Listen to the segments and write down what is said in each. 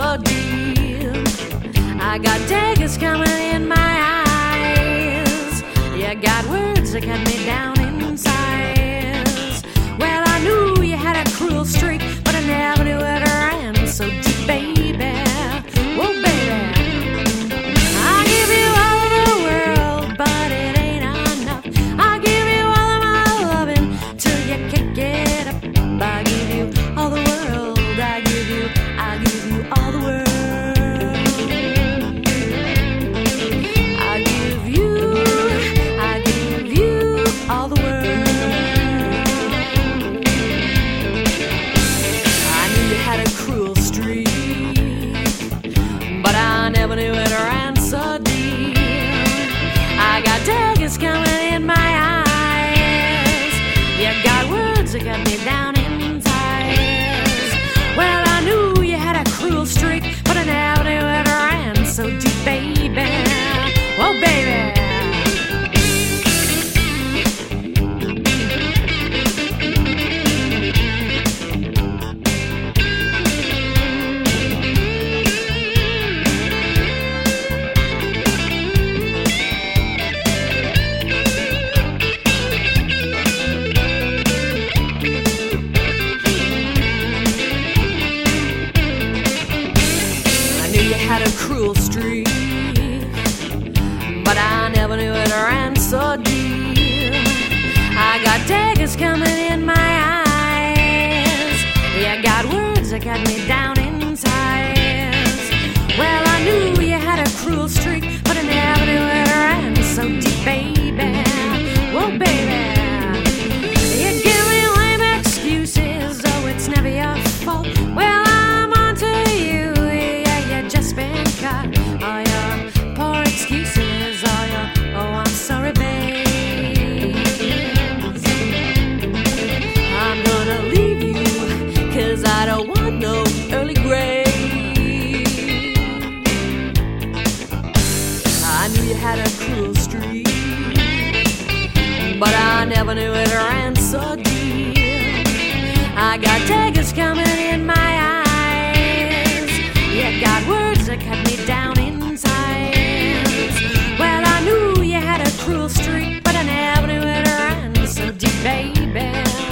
so deep. I got daggers coming in my eyes. You got words that cut me down in size. Well, I knew you had a cruel streak, but I never knew it ran so deep, baby. Whoa, baby. I give you all of the world, but it ain't enough. I give you all of my loving till you can't get up. I give you all the world. I give you all the world. I give you all the world. I knew you had a cruel streak, but I never knew it ran so deep. I got daggers coming in my eyes. You got words that cut me down in size. Well, I knew you had a cruel streak, but I never knew it ran so deep, baby. Oh, baby. Had a cruel streak, but I never knew it ran so deep. I got daggers coming in my eyes. You got words that cut me down in size. Well, I knew you had a cruel streak, but I never knew it ran so deep, baby. Whoa, baby. You give me lame excuses, oh, it's never your fault. Well, I'm on to you. Just been caught. All your poor excuses, all your I'm sorry, babe. I'm gonna leave you, 'cause I don't want no early grave. I knew you had a cruel streak, but I never knew it ran so deep. I got daggers coming in my eyes. You got words that cut me down in size. Well, I knew you had a cruel streak, but I never knew it ran so deep, baby.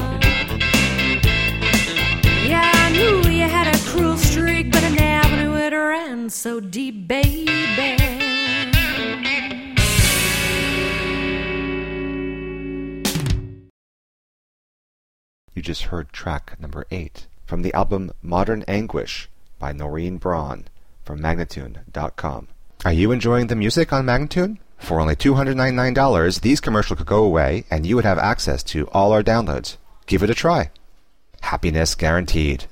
Yeah, I knew you had a cruel streak, but I never knew it ran so deep, baby. You just heard track number 8 from the album Modern Anguish by Noreen Braun from Magnatune.com. Are you enjoying the music on Magnatune? For only $299, these commercials could go away and you would have access to all our downloads. Give it a try. Happiness guaranteed.